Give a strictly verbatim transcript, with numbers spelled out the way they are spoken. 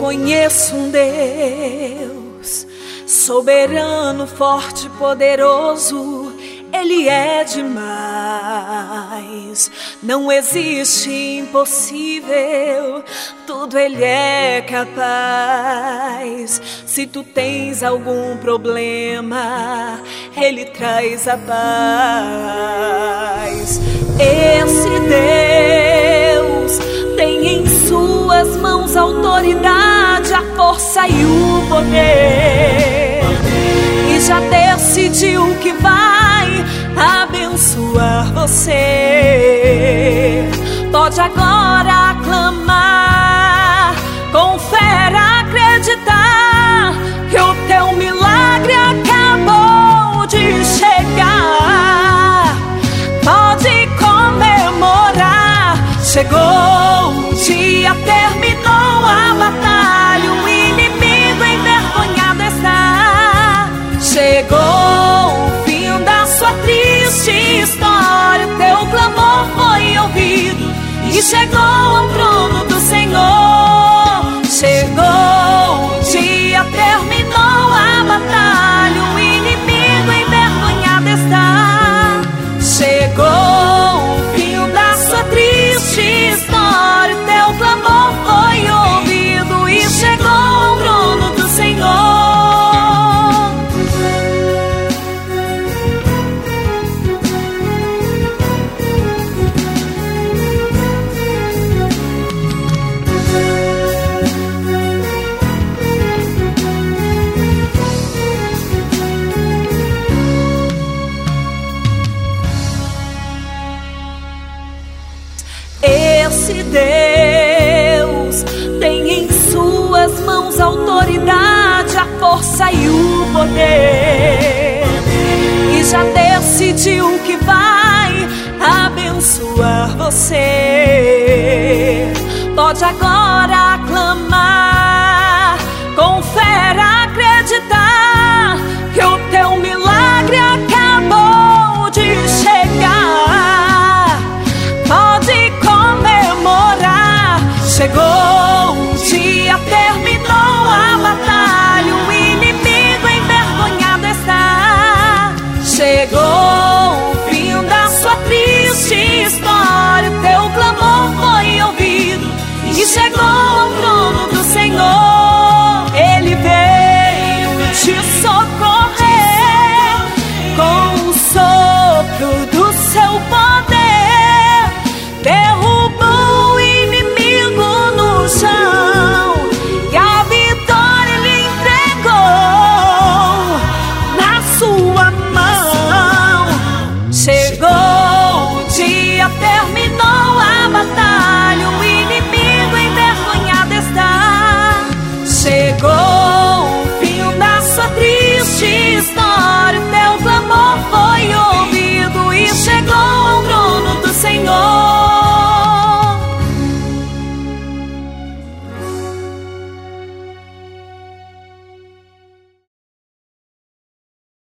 conheço um Deus soberano, forte, poderoso. Ele é demais, não existe impossível, tudo Ele é capaz. Se tu tens algum problema, Ele traz a paz. Esse Deus tem em suas mãos a autoridade, a força e o poder, e já decidiu que vai abençoar você. Pode agora clamar, com fé acreditar que o teu milagre acabou de chegar. Pode comemorar, chegou o dia, terminou a batalha, o inimigo envergonhado está. Chegou o fim da sua triste história, teu clamor foi ouvido e chegou ao trono do Senhor. Chegou o dia, terminou a batalha, o inimigo envergonhado está. Chegou o fim da sua triste história, teu clamor foi ouvido e chegou ao trono do Senhor. Esse Deus tem em suas mãos a autoridade, a força e o poder, e já decidiu que vai abençoar você. Pode agora clamar, com fé acreditar que o teu milagre acabou de chegar. Pode comemorar, chegou o dia, terminou a batalha, o inimigo envergonhado está. Chegou o fim da sua triste história, teu clamor foi ouvido e chegou ao trono do Senhor. Ele veio te socorrer com o sopro do seu poder, derrubou o inimigo no chão e a vitória Ele entregou na sua mão. Chegou o dia, terminou a batalha,